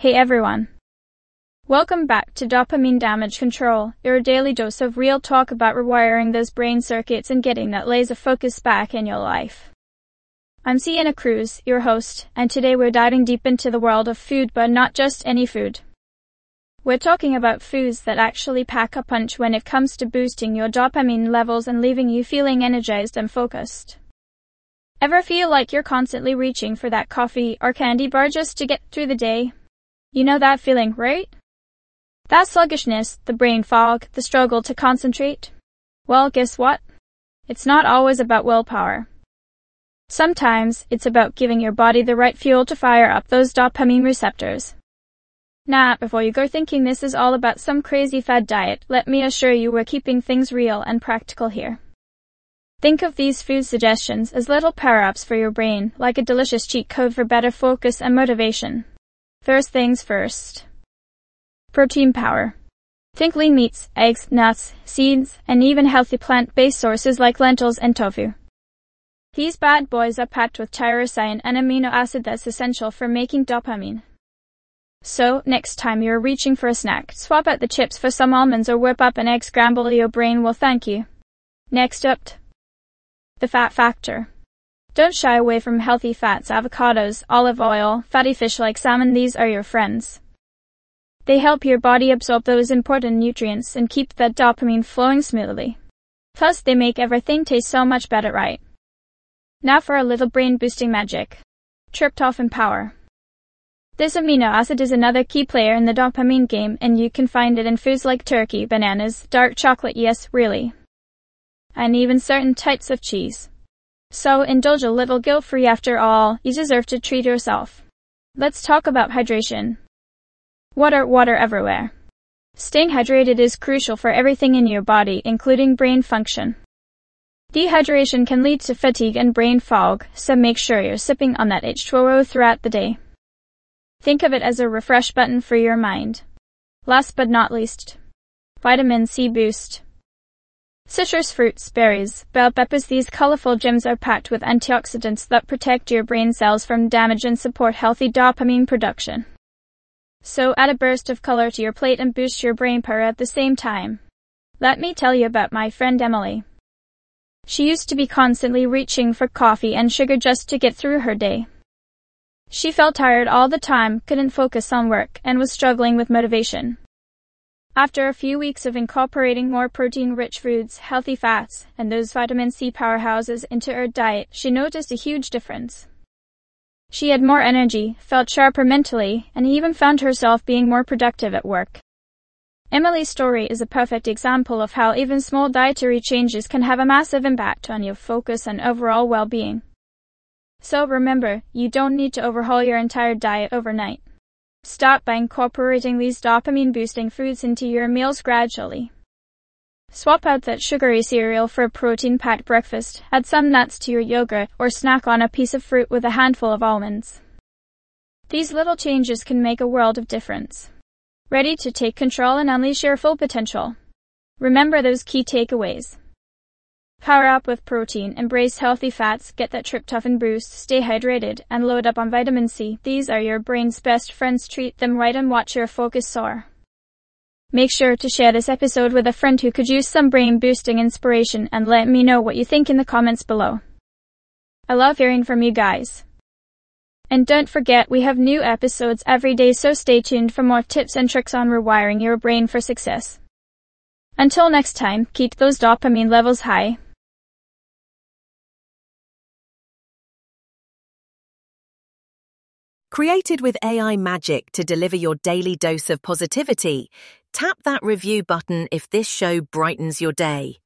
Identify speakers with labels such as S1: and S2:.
S1: Hey everyone. Welcome back to Dopamine Damage Control, your daily dose of real talk about rewiring those brain circuits and getting that laser focus back in your life. I'm Sienna Cruz, your host, and today we're diving deep into the world of food, but not just any food. We're talking about foods that actually pack a punch when it comes to boosting your dopamine levels and leaving you feeling energized and focused. Ever feel like you're constantly reaching for that coffee or candy bar just to get through the day? You know that feeling, right? That sluggishness, the brain fog, the struggle to concentrate? Well, guess what? It's not always about willpower. Sometimes it's about giving your body the right fuel to fire up those dopamine receptors. Now, before you go thinking this is all about some crazy fad diet, let me assure you we're keeping things real and practical here. Think of these food suggestions as little power-ups for your brain, like a delicious cheat code for better focus and motivation. First things first. Protein power. Think lean meats, eggs, nuts, seeds, and even healthy plant-based sources like lentils and tofu. These bad boys are packed with tyrosine, an amino acid that's essential for making dopamine. So, next time you're reaching for a snack, swap out the chips for some almonds or whip up an egg scramble. Your brain will thank you. Next up, the fat factor. Don't shy away from healthy fats, avocados, olive oil, fatty fish like salmon. These are your friends. They help your body absorb those important nutrients and keep that dopamine flowing smoothly. Plus, they make everything taste so much better, right? Now for a little brain-boosting magic. Tryptophan power. This amino acid is another key player in the dopamine game, and you can find it in foods like turkey, bananas, dark chocolate, yes, really, and even certain types of cheese. So indulge a little guilt-free. After all, you deserve to treat yourself. Let's talk about hydration. Water everywhere. Staying hydrated is crucial for everything in your body, including brain function. Dehydration can lead to fatigue and brain fog, so make sure you're sipping on that H2O throughout the day. Think of it as a refresh button for your mind. Last but not least, vitamin C boost. Citrus fruits, berries, bell peppers, these colorful gems are packed with antioxidants that protect your brain cells from damage and support healthy dopamine production. So add a burst of color to your plate and boost your brain power at the same time. Let me tell you about my friend Emily. She used to be constantly reaching for coffee and sugar just to get through her day. She felt tired all the time, couldn't focus on work, and was struggling with motivation. After a few weeks of incorporating more protein-rich foods, healthy fats, and those vitamin C powerhouses into her diet, she noticed a huge difference. She had more energy, felt sharper mentally, and even found herself being more productive at work. Emily's story is a perfect example of how even small dietary changes can have a massive impact on your focus and overall well-being. So remember, you don't need to overhaul your entire diet overnight. Start by incorporating these dopamine-boosting foods into your meals gradually. Swap out that sugary cereal for a protein-packed breakfast, add some nuts to your yogurt, or snack on a piece of fruit with a handful of almonds. These little changes can make a world of difference. Ready to take control and unleash your full potential? Remember those key takeaways. Power up with protein, embrace healthy fats, get that tryptophan boost, stay hydrated, and load up on vitamin C. These are your brain's best friends. Treat them right and watch your focus soar. Make sure to share this episode with a friend who could use some brain-boosting inspiration, and let me know what you think in the comments below. I love hearing from you guys. And don't forget, we have new episodes every day, so stay tuned for more tips and tricks on rewiring your brain for success. Until next time, keep those dopamine levels high.
S2: Created with AI magic to deliver your daily dose of positivity, tap that review button if this show brightens your day.